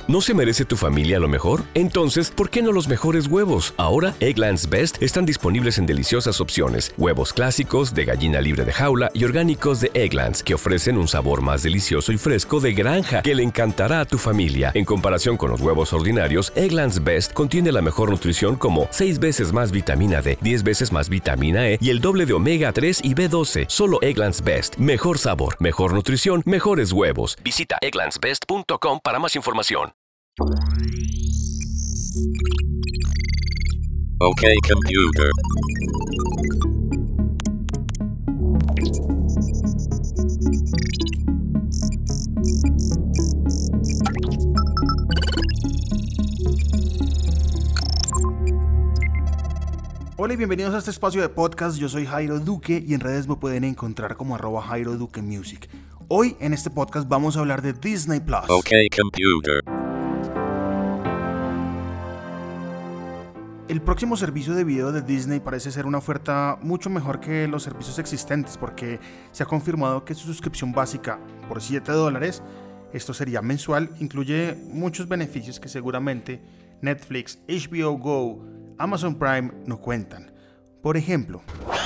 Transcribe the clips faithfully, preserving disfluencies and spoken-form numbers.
¿No se merece tu familia lo mejor? Entonces, ¿por qué no los mejores huevos? Ahora, Eggland's Best están disponibles en deliciosas opciones. Huevos clásicos, de gallina libre de jaula y orgánicos de Eggland's, que ofrecen un sabor más delicioso y fresco de granja que le encantará a tu familia. En comparación con los huevos ordinarios, Eggland's Best contiene la mejor nutrición como seis veces más vitamina D, diez veces más vitamina E y el doble de omega tres y B doce. Solo Eggland's Best. Mejor sabor, mejor nutrición, mejores huevos. Visita egglands best punto com para más información. Okay, computer. Hola y bienvenidos a este espacio de podcast. Yo soy Jairo Duque y en redes me pueden encontrar como arroba Jairo Duque Music. Hoy en este podcast vamos a hablar de Disney Plus. Okay, computer. El próximo servicio de video de Disney parece ser una oferta mucho mejor que los servicios existentes porque se ha confirmado que su suscripción básica por siete dólares, esto sería mensual, incluye muchos beneficios que seguramente Netflix, H B O Go, Amazon Prime no cuentan. Por ejemplo,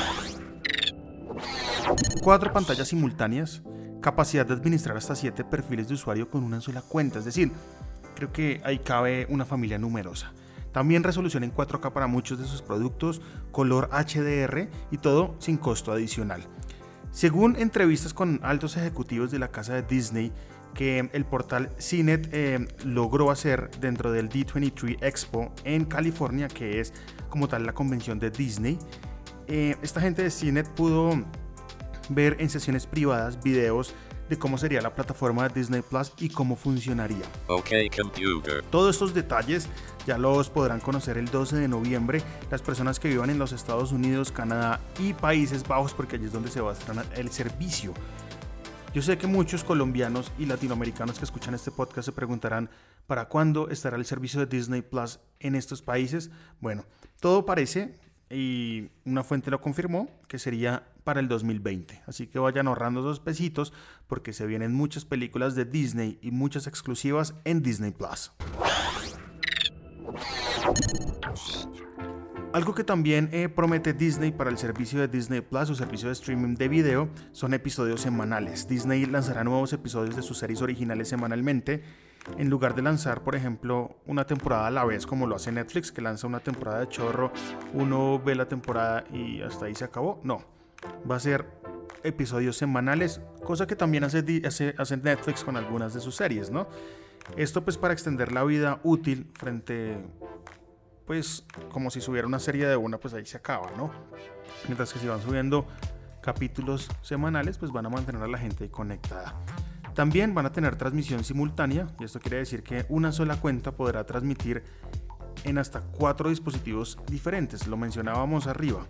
cuatro pantallas simultáneas, capacidad de administrar hasta siete perfiles de usuario con una sola cuenta, es decir, creo que ahí cabe una familia numerosa. También resolución en cuatro K para muchos de sus productos, color H D R y todo sin costo adicional. Según entrevistas con altos ejecutivos de la casa de Disney, que el portal C net eh, logró hacer dentro del D veintitrés Expo en California, que es como tal la convención de Disney, eh, esta gente de C net pudo ver en sesiones privadas videos de cómo sería la plataforma de Disney Plus y cómo funcionaría. Okay, computer. Todos estos detalles ya los podrán conocer el doce de noviembre las personas que vivan en los Estados Unidos, Canadá y Países Bajos, porque allí es donde se va a estrenar el servicio. Yo sé que muchos colombianos y latinoamericanos que escuchan este podcast se preguntarán ¿para cuándo estará el servicio de Disney Plus en estos países? Bueno, todo parece, y una fuente lo confirmó, que sería para el dos mil veinte. Así que vayan ahorrando dos pesitos porque se vienen muchas películas de Disney y muchas exclusivas en Disney Plus. Algo que también eh, promete Disney para el servicio de Disney Plus, su servicio de streaming de video, son episodios semanales. Disney lanzará nuevos episodios de sus series originales semanalmente, en lugar de lanzar, por ejemplo, una temporada a la vez como lo hace Netflix, que lanza una temporada de chorro, uno ve la temporada y hasta ahí se acabó. No, va a ser episodios semanales, cosa que también hace, hace, hace Netflix con algunas de sus series, ¿no? Esto pues para extender la vida útil frente, pues como si subiera una serie de una, pues ahí se acaba, ¿no? Mientras que si van subiendo capítulos semanales, pues van a mantener a la gente conectada. También van a tener transmisión simultánea, y esto quiere decir que una sola cuenta podrá transmitir en hasta cuatro dispositivos diferentes, lo mencionábamos arriba.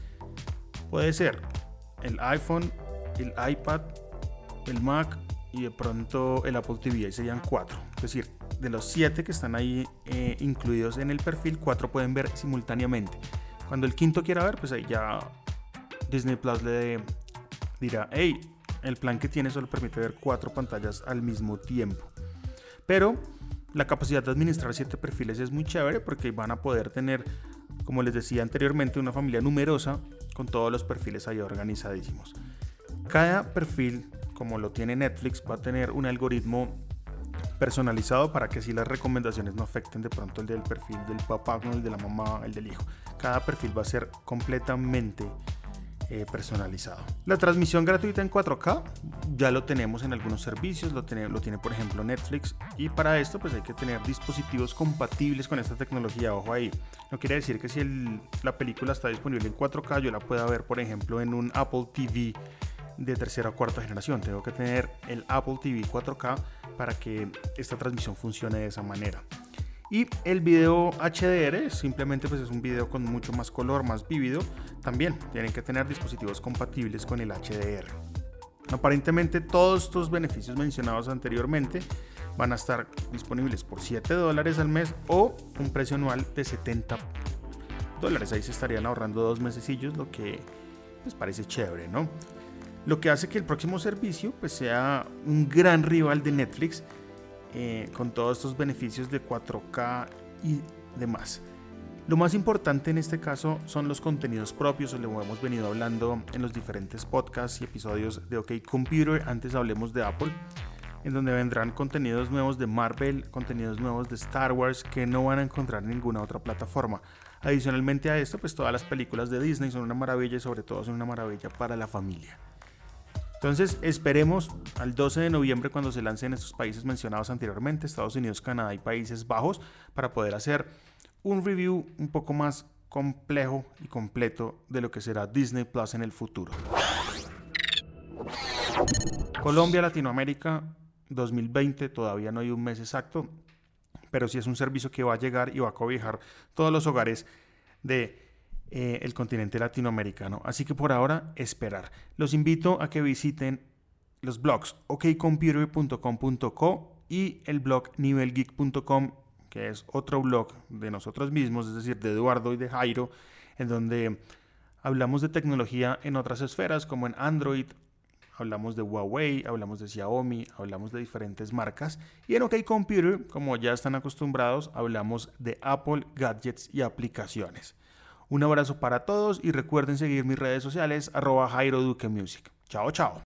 Puede ser el iPhone, el iPad, el Mac y de pronto el Apple T V, ahí serían cuatro. Es decir, de los siete que están ahí eh, incluidos en el perfil, cuatro pueden ver simultáneamente. Cuando el quinto quiera ver, pues ahí ya Disney Plus le dirá, hey, el plan que tiene solo permite ver cuatro pantallas al mismo tiempo. Pero la capacidad de administrar siete perfiles es muy chévere porque van a poder tener, como les decía anteriormente, una familia numerosa con todos los perfiles ahí organizadísimos. Cada perfil, como lo tiene Netflix, va a tener un algoritmo personalizado para que así las recomendaciones no afecten de pronto el del perfil del papá con el de la mamá, el del hijo. Cada perfil va a ser completamente Eh, personalizado. La transmisión gratuita en cuatro K ya lo tenemos en algunos servicios, lo tiene, lo tiene por ejemplo Netflix, y para esto pues hay que tener dispositivos compatibles con esta tecnología. Ojo ahí, no quiere decir que si el, la película está disponible en cuatro K yo la pueda ver por ejemplo en un Apple T V de tercera o cuarta generación. Tengo que tener el Apple T V cuatro K para que esta transmisión funcione de esa manera. Y el video H D R simplemente pues es un video con mucho más color, más vívido. También tienen que tener dispositivos compatibles con el H D R. Aparentemente todos estos beneficios mencionados anteriormente van a estar disponibles por siete dólares al mes o un precio anual de setenta dólares. Ahí se estarían ahorrando dos mesecillos, lo que pues parece chévere, ¿no? Lo que hace que el próximo servicio pues sea un gran rival de Netflix eh, con todos estos beneficios de cuatro K y demás. Lo más importante en este caso son los contenidos propios, lo hemos venido hablando en los diferentes podcasts y episodios de OK Computer. Antes hablemos de Apple, en donde vendrán contenidos nuevos de Marvel, contenidos nuevos de Star Wars que no van a encontrar en ninguna otra plataforma. Adicionalmente a esto, pues todas las películas de Disney son una maravilla y sobre todo son una maravilla para la familia. Entonces esperemos al doce de noviembre cuando se lancen estos países mencionados anteriormente, Estados Unidos, Canadá y Países Bajos, para poder hacer un review un poco más complejo y completo de lo que será Disney Plus en el futuro. Colombia, Latinoamérica, dos mil veinte, todavía no hay un mes exacto, pero sí es un servicio que va a llegar y va a cobijar todos los hogares de eh, el continente latinoamericano. Así que por ahora, esperar. Los invito a que visiten los blogs ok computer punto com punto co y el blog nivel geek punto com, que es otro blog de nosotros mismos, es decir, de Eduardo y de Jairo, en donde hablamos de tecnología en otras esferas, como en Android, hablamos de Huawei, hablamos de Xiaomi, hablamos de diferentes marcas, y en OK Computer, como ya están acostumbrados, hablamos de Apple, gadgets y aplicaciones. Un abrazo para todos y recuerden seguir mis redes sociales, arroba Jairo Duque Music. Chao, chao.